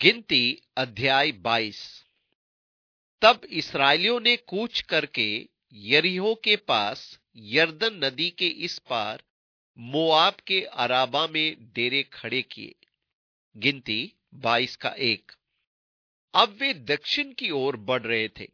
गिनती अध्याय 22। तब इस्राएलियों ने कूच करके यरीहो के पास यरदन नदी के इस पार मोआब के अराबा में डेरे खड़े किए। गिनती 22 का 1। अब वे दक्षिण की ओर बढ़ रहे थे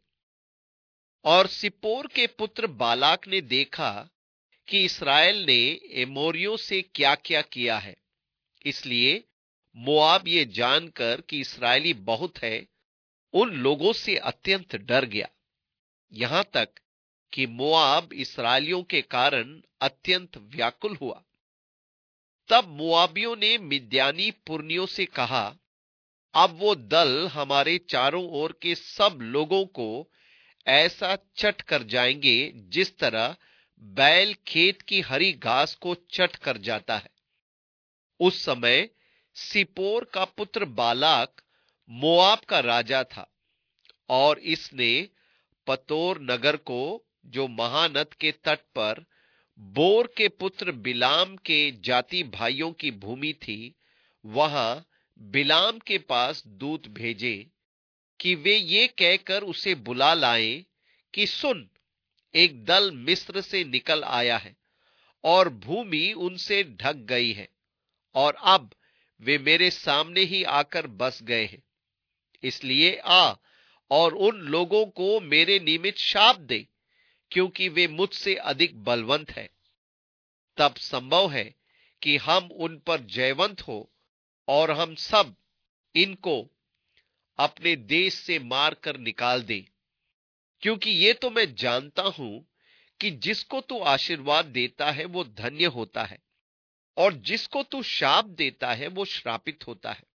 और सिप्पोर के पुत्र बालाक ने देखा कि इस्राएल ने एमोरियों से क्या क्या किया है, इसलिए मोआब ये जानकर कि इस्राएली बहुत है, उन लोगों से अत्यंत डर गया, यहां तक कि मोआब इस्राएलियों के कारण अत्यंत व्याकुल हुआ। तब मोआबियों ने मिद्यानी पुरनियों से कहा, अब वो दल हमारे चारों ओर के सब लोगों को ऐसा चट कर जाएंगे जिस तरह बैल खेत की हरी घास को चट कर जाता है। उस समय सिप्पोर का पुत्र बालाक मोआब का राजा था और इसने पतोर नगर को, जो महानद के तट पर बोर के पुत्र बिलाम के जाति भाइयों की भूमि थी, वहां बिलाम के पास दूत भेजे कि वे ये कहकर उसे बुला लाएं कि सुन, एक दल मिस्र से निकल आया है और भूमि उनसे ढक गई है और अब वे मेरे सामने ही आकर बस गए हैं। इसलिए आ और उन लोगों को मेरे निमित्त शाप दे, क्योंकि वे मुझसे अधिक बलवंत हैं। तब संभव है कि हम उन पर जयवंत हो और हम सब इनको अपने देश से मारकर निकाल दें, क्योंकि ये तो मैं जानता हूं कि जिसको तू आशीर्वाद देता है वो धन्य होता है और जिसको तू शाप देता है वो श्रापित होता है।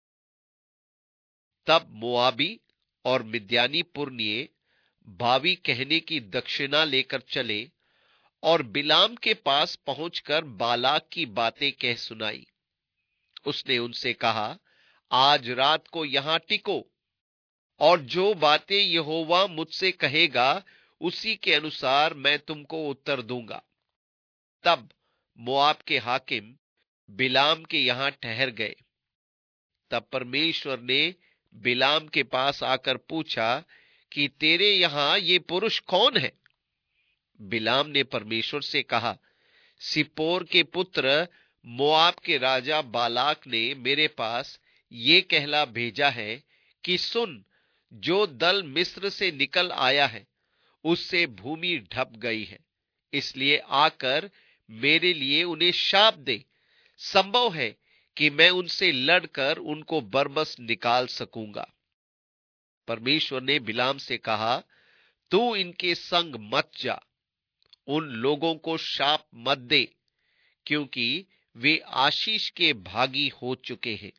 तब मोआबी और मिद्यानी पुरनिये भावी कहने की दक्षिणा लेकर चले और बिलाम के पास पहुंचकर बालाक की बातें कह सुनाई। उसने उनसे कहा, आज रात को यहां टिको और जो बातें यहोवा मुझसे कहेगा उसी के अनुसार मैं तुमको उत्तर दूंगा। तब मोआब के हाकिम बिलाम के यहां ठहर गए। तब परमेश्वर ने बिलाम के पास आकर पूछा कि तेरे यहां ये पुरुष कौन है? बिलाम ने परमेश्वर से कहा, सिप्पोर के पुत्र मोआब के राजा बालाक ने मेरे पास ये कहला भेजा है कि सुन, जो दल मिस्र से निकल आया है उससे भूमि ढप गई है, इसलिए आकर मेरे लिए उन्हें शाप दे। संभव है कि मैं उनसे लड़कर उनको बरबस निकाल सकूंगा। परमेश्वर ने बिलाम से कहा, तू इनके संग मत जा, उन लोगों को शाप मत दे, क्योंकि वे आशीष के भागी हो चुके हैं।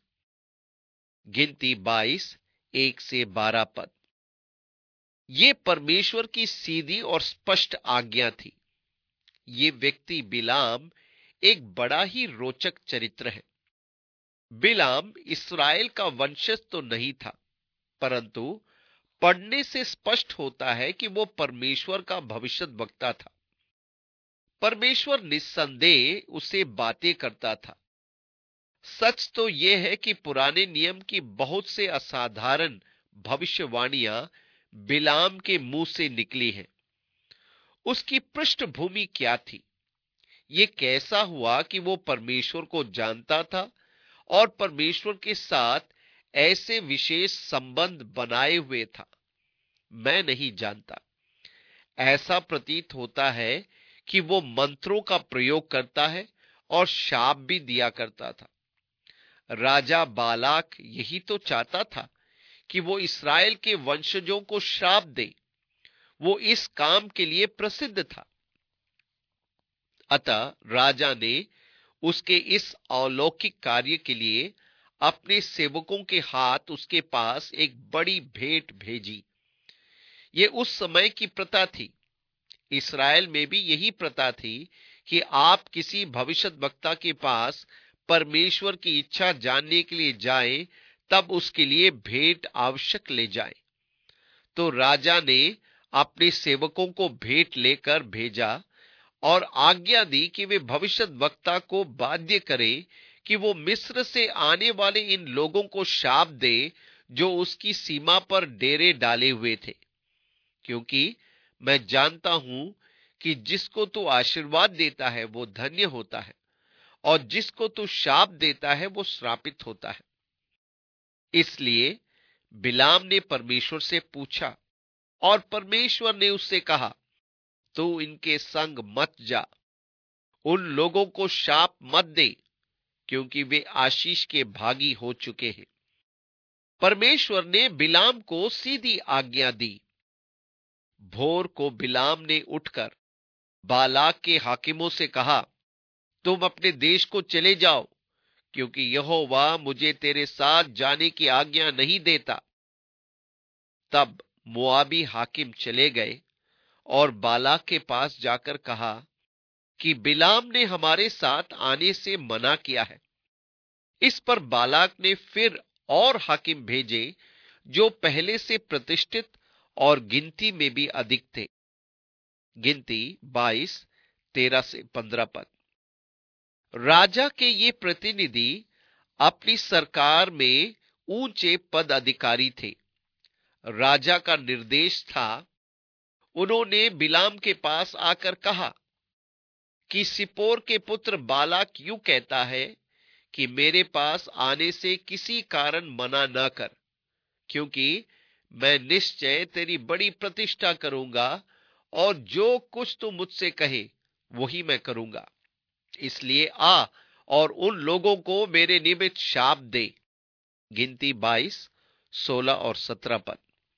गिनती 22 1 से 12 पद। ये परमेश्वर की सीधी और स्पष्ट आज्ञा थी। ये व्यक्ति बिलाम एक बड़ा ही रोचक चरित्र है। बिलाम इस्राएल का वंशज तो नहीं था, परंतु पढ़ने से स्पष्ट होता है कि वो परमेश्वर का भविष्यद्वक्ता था। परमेश्वर निस्संदेह उसे बातें करता था। सच तो यह है कि पुराने नियम की बहुत से असाधारण भविष्यवाणियां बिलाम के मुंह से निकली हैं। उसकी पृष्ठभूमि क्या थी? ये कैसा हुआ कि वो परमेश्वर को जानता था और परमेश्वर के साथ ऐसे विशेष संबंध बनाए हुए था? मैं नहीं जानता। ऐसा प्रतीत होता है कि वो मंत्रों का प्रयोग करता है और शाप भी दिया करता था। राजा बालाक यही तो चाहता था कि वो इस्राएल के वंशजों को श्राप दे। वो इस काम के लिए प्रसिद्ध था। अतः राजा ने उसके इस अलौकिक कार्य के लिए अपने सेवकों के हाथ उसके पास एक बड़ी भेंट भेजी। ये उस समय की प्रथा थी। इस्राएल में भी यही प्रथा थी कि आप किसी भविष्यद्वक्ता के पास परमेश्वर की इच्छा जानने के लिए जाएं, तब उसके लिए भेंट आवश्यक ले जाएं। तो राजा ने अपने सेवकों को भेंट लेकर भेजा और आज्ञा दी कि वे भविष्यद्वक्ता को बाध्य करें कि वो मिस्र से आने वाले इन लोगों को शाप दे, जो उसकी सीमा पर डेरे डाले हुए थे, क्योंकि मैं जानता हूं कि जिसको तू आशीर्वाद देता है वो धन्य होता है, और जिसको तू शाप देता है वो श्रापित होता है। इसलिए बिलाम ने परमेश्वर से पूछा, और परमेश्वर ने उससे कहा, तू इनके संग मत जा, उन लोगों को शाप मत दे, क्योंकि वे आशीष के भागी हो चुके हैं। परमेश्वर ने बिलाम को सीधी आज्ञा दी। भोर को बिलाम ने उठकर बालाक के हाकिमों से कहा, तुम अपने देश को चले जाओ, क्योंकि यहोवा मुझे तेरे साथ जाने की आज्ञा नहीं देता। तब मोआबी हाकिम चले गए और बालाक के पास जाकर कहा कि बिलाम ने हमारे साथ आने से मना किया है। इस पर बालाक ने फिर और हाकिम भेजे, जो पहले से प्रतिष्ठित और गिनती में भी अधिक थे। गिनती 22:13-15 पद। राजा के ये प्रतिनिधि अपनी सरकार में ऊंचे पद अधिकारी थे। राजा का निर्देश था, उन्होंने बिलाम के पास आकर कहा कि सिप्पोर के पुत्र बालाक यूं कहता है कि मेरे पास आने से किसी कारण मना न कर, क्योंकि मैं निश्चय तेरी बड़ी प्रतिष्ठा करूंगा, और जो कुछ तू मुझसे कहे वही मैं करूंगा। इसलिए आ और उन लोगों को मेरे निमित्त शाप दे। गिनती 22:16-17 पद।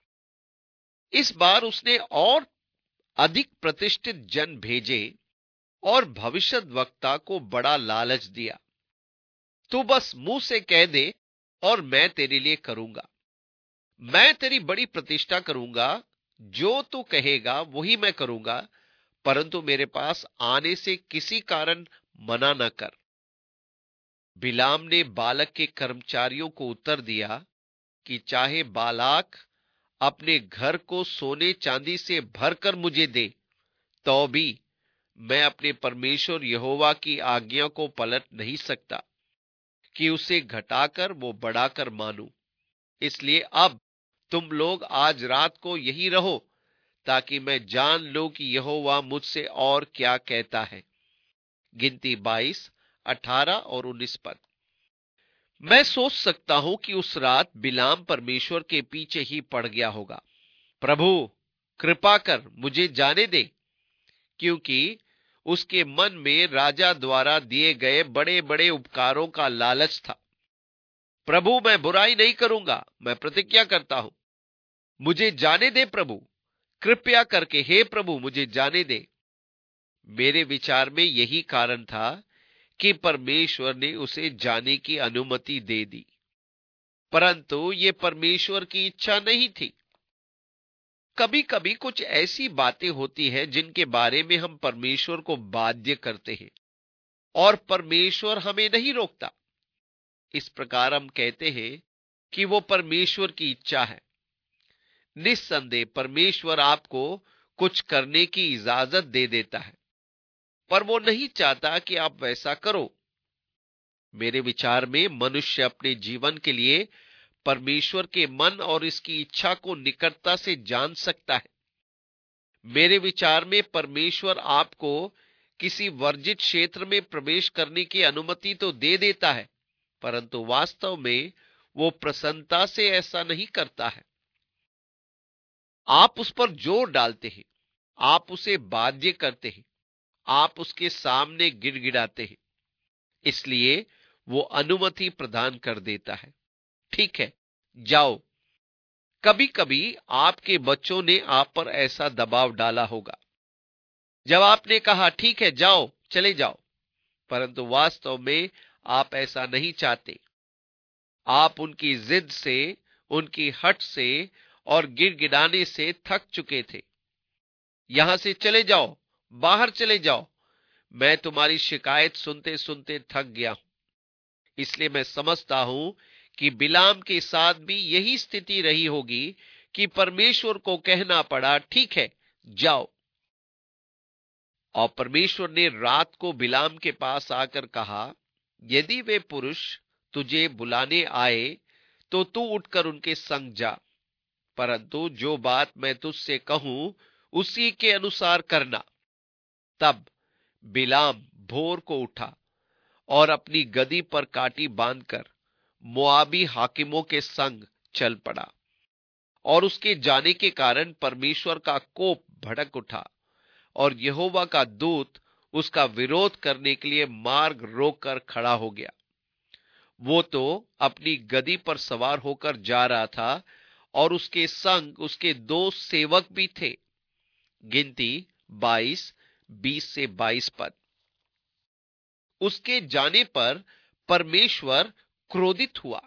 इस बार उसने और अधिक प्रतिष्ठित जन भेजे और भविष्यद्वक्ता को बड़ा लालच दिया। तू बस मुंह से कह दे और मैं तेरे लिए करूंगा। मैं तेरी बड़ी प्रतिष्ठा करूंगा, जो तू कहेगा वही मैं करूंगा, परंतु मेरे पास आने से किसी कारण मना न कर। बिलाम ने बालक के कर्मचारियों को उत्तर दिया कि चाहे बालाक अपने घर को सोने चांदी से भरकर मुझे दे, तो भी मैं अपने परमेश्वर यहोवा की आज्ञा को पलट नहीं सकता कि उसे घटाकर वो बढ़ाकर मानूं। इसलिए अब तुम लोग आज रात को यही रहो, ताकि मैं जान लूं कि यहोवा मुझसे और क्या कहता है। गिनती 22:18-19 पद। मैं सोच सकता हूं कि उस रात बिलाम परमेश्वर के पीछे ही पड़ गया होगा। प्रभु, कृपा कर मुझे जाने दे, क्योंकि उसके मन में राजा द्वारा दिए गए बड़े बड़े उपकारों का लालच था। प्रभु, मैं बुराई नहीं करूंगा, मैं प्रतिज्ञा करता हूं। मुझे जाने दे प्रभु, कृपया करके हे प्रभु मुझे जाने दे। मेरे विचार में यही कारण था कि परमेश्वर ने उसे जाने की अनुमति दे दी, परंतु ये परमेश्वर की इच्छा नहीं थी। कभी कभी कुछ ऐसी बातें होती हैं जिनके बारे में हम परमेश्वर को बाध्य करते हैं, और परमेश्वर हमें नहीं रोकता। इस प्रकार हम कहते हैं कि वो परमेश्वर की इच्छा है। निस्संदेह परमेश्वर आपको कुछ करने की इजाजत दे देता है, पर वो नहीं चाहता कि आप वैसा करो। मेरे विचार में मनुष्य अपने जीवन के लिए परमेश्वर के मन और इसकी इच्छा को निकटता से जान सकता है। मेरे विचार में परमेश्वर आपको किसी वर्जित क्षेत्र में प्रवेश करने की अनुमति तो दे देता है, परंतु वास्तव में वो प्रसन्नता से ऐसा नहीं करता है। आप उस पर जोर डालते हैं, आप उसे बाध्य करते हैं, आप उसके सामने गिड़गिड़ाते हैं, इसलिए वो अनुमति प्रदान कर देता है। ठीक है, जाओ। कभी कभी आपके बच्चों ने आप पर ऐसा दबाव डाला होगा, जब आपने कहा ठीक है जाओ, चले जाओ, परंतु वास्तव में आप ऐसा नहीं चाहते। आप उनकी जिद से, उनकी हट से और गिड़गिड़ाने से थक चुके थे। यहां से चले जाओ, बाहर चले जाओ, मैं तुम्हारी शिकायत सुनते सुनते थक गया हूं। इसलिए मैं समझता हूं कि बिलाम के साथ भी यही स्थिति रही होगी कि परमेश्वर को कहना पड़ा ठीक है जाओ। और परमेश्वर ने रात को बिलाम के पास आकर कहा, यदि वे पुरुष तुझे बुलाने आए तो तू उठकर उनके संग जा, परंतु जो बात मैं तुझसे कहूं उसी के अनुसार करना। तब बिलाम भोर को उठा और अपनी गदी पर काठी बांधकर मोआबी हाकिमों के संग चल पड़ा, और उसके जाने के कारण परमेश्वर का कोप भड़क उठा, और यहोवा का दूत उसका विरोध करने के लिए मार्ग रोककर खड़ा हो गया। वो तो अपनी गदी पर सवार होकर जा रहा था, और उसके संग उसके 2 सेवक भी थे। गिनती 20 से 22 पद। उसके जाने पर परमेश्वर क्रोधित हुआ।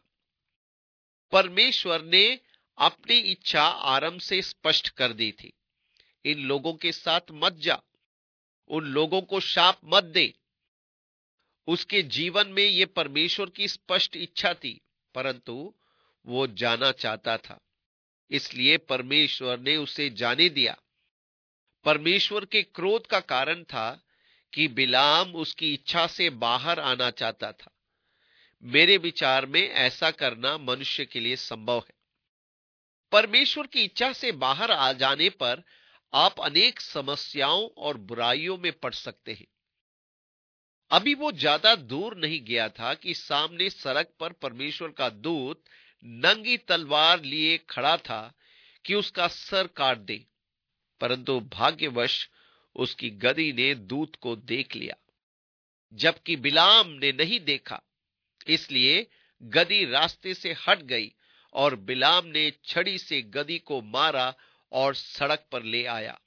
परमेश्वर ने अपनी इच्छा आरंभ से स्पष्ट कर दी थी। इन लोगों के साथ मत जा, उन लोगों को शाप मत दे। उसके जीवन में यह परमेश्वर की स्पष्ट इच्छा थी, परंतु वो जाना चाहता था, इसलिए परमेश्वर ने उसे जाने दिया। परमेश्वर के क्रोध का कारण था कि बिलाम उसकी इच्छा से बाहर आना चाहता था। मेरे विचार में ऐसा करना मनुष्य के लिए संभव है। परमेश्वर की इच्छा से बाहर आ जाने पर आप अनेक समस्याओं और बुराइयों में पड़ सकते हैं। अभी वो ज्यादा दूर नहीं गया था कि सामने सड़क पर परमेश्वर का दूत नंगी तलवार लिए खड़ा था कि उसका सर काट दे, परंतु भाग्यवश उसकी गदी ने दूत को देख लिया, जबकि बिलाम ने नहीं देखा। इसलिए गदी रास्ते से हट गई और बिलाम ने छड़ी से गदी को मारा और सड़क पर ले आया।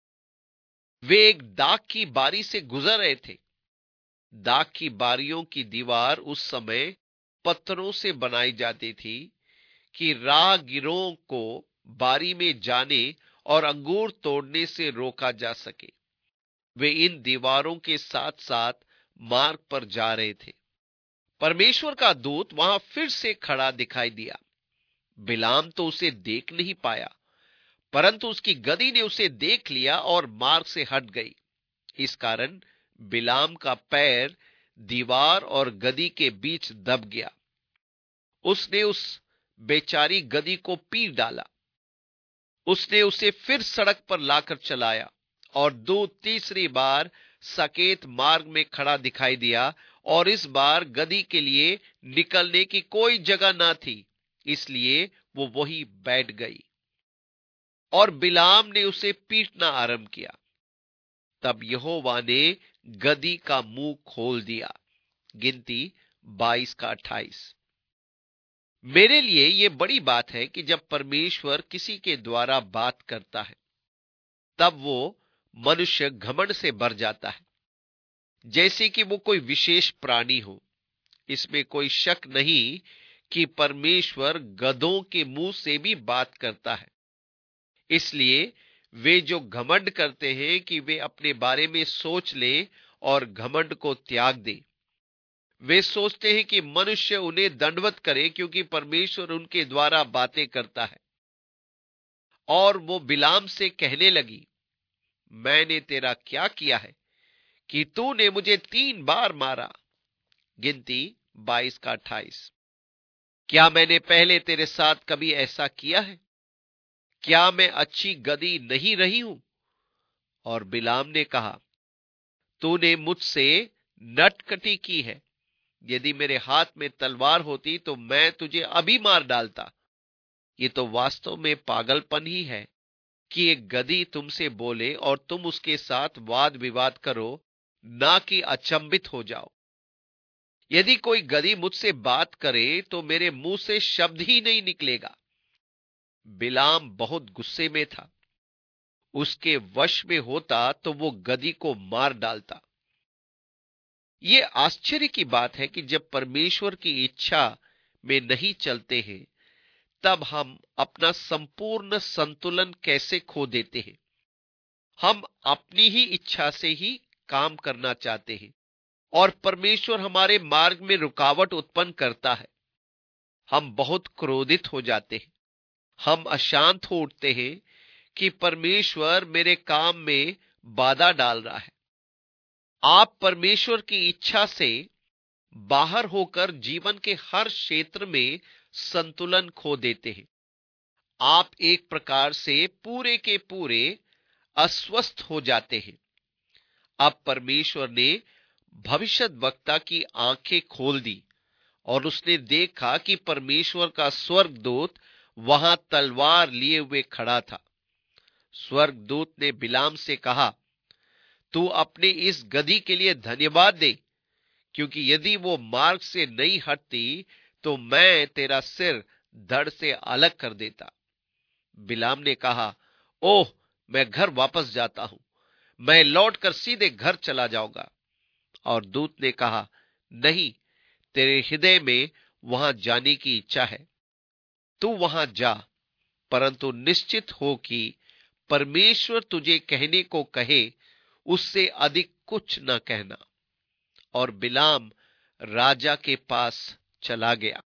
वे एक दाख की बारी से गुजर रहे थे। दाख की बारियों की दीवार उस समय पत्थरों से बनाई जाती थी कि राहगीरों को बारी में जाने और अंगूर तोड़ने से रोका जा सके। वे इन दीवारों के साथ साथ मार्ग पर जा रहे थे। परमेश्वर का दूत वहां फिर से खड़ा दिखाई दिया। बिलाम तो उसे देख नहीं पाया, परंतु उसकी गदी ने उसे देख लिया और मार्ग से हट गई। इस कारण बिलाम का पैर दीवार और गदी के बीच दब गया। उसने उस बेचारी गदी को पीट डाला। उसने उसे फिर सड़क पर लाकर चलाया, और दूत तीसरी बार सकेत मार्ग में खड़ा दिखाई दिया, और इस बार गदी के लिए निकलने की कोई जगह ना थी, इसलिए वो वहीं बैठ गई, और बिलाम ने उसे पीटना आरंभ किया। तब यहोवा ने गदी का मुंह खोल दिया। गिनती 22 का 28। मेरे लिए यह बड़ी बात है कि जब परमेश्वर किसी के द्वारा बात करता है, तब वो मनुष्य घमंड से भर जाता है, जैसे कि वो कोई विशेष प्राणी हो। इसमें कोई शक नहीं कि परमेश्वर गधों के मुंह से भी बात करता है। इसलिए वे जो घमंड करते हैं कि वे अपने बारे में सोच ले और घमंड को त्याग दे। वे सोचते हैं कि मनुष्य उन्हें दंडवत करे, क्योंकि परमेश्वर उनके द्वारा बातें करता है। और वो बिलाम से कहने लगी, मैंने तेरा क्या किया है कि तूने मुझे 3 बार मारा। गिनती 22 का 28। क्या मैंने पहले तेरे साथ कभी ऐसा किया है? क्या मैं अच्छी गदी नहीं रही हूं? और बिलाम ने कहा, तूने मुझसे नटखटी की है। यदि मेरे हाथ में तलवार होती तो मैं तुझे अभी मार डालता। ये तो वास्तव में पागलपन ही है कि एक गधी तुमसे बोले और तुम उसके साथ वाद विवाद करो, ना कि अचंभित हो जाओ। यदि कोई गधी मुझसे बात करे तो मेरे मुंह से शब्द ही नहीं निकलेगा। बिलाम बहुत गुस्से में था। उसके वश में होता तो वो गधी को मार डालता। ये आश्चर्य की बात है कि जब परमेश्वर की इच्छा में नहीं चलते हैं, तब हम अपना संपूर्ण संतुलन कैसे खो देते हैं। हम अपनी ही इच्छा से ही काम करना चाहते हैं, और परमेश्वर हमारे मार्ग में रुकावट उत्पन्न करता है। हम बहुत क्रोधित हो जाते हैं। हम अशांत हो उठते हैं कि परमेश्वर मेरे काम में बाधा डाल रहा है। आप परमेश्वर की इच्छा से बाहर होकर जीवन के हर क्षेत्र में संतुलन खो देते हैं। आप एक प्रकार से पूरे के पूरे अस्वस्थ हो जाते हैं। अब परमेश्वर ने भविष्यद्वक्ता की आंखें खोल दी और उसने देखा कि परमेश्वर का स्वर्गदूत वहां तलवार लिए हुए खड़ा था। स्वर्गदूत ने बिलाम से कहा, तू अपने इस गधी के लिए धन्यवाद दे, क्योंकि यदि वो मार्ग से नहीं हटती तो मैं तेरा सिर धड़ से अलग कर देता। बिलाम ने कहा, ओह, मैं घर वापस जाता हूं, मैं लौटकर सीधे घर चला जाऊंगा। और दूत ने कहा, नहीं, तेरे हृदय में वहां जाने की इच्छा है, तू वहां जा, परंतु निश्चित हो कि परमेश्वर तुझे कहने को कहे उससे अधिक कुछ न कहना। और बिलाम राजा के पास चला गया।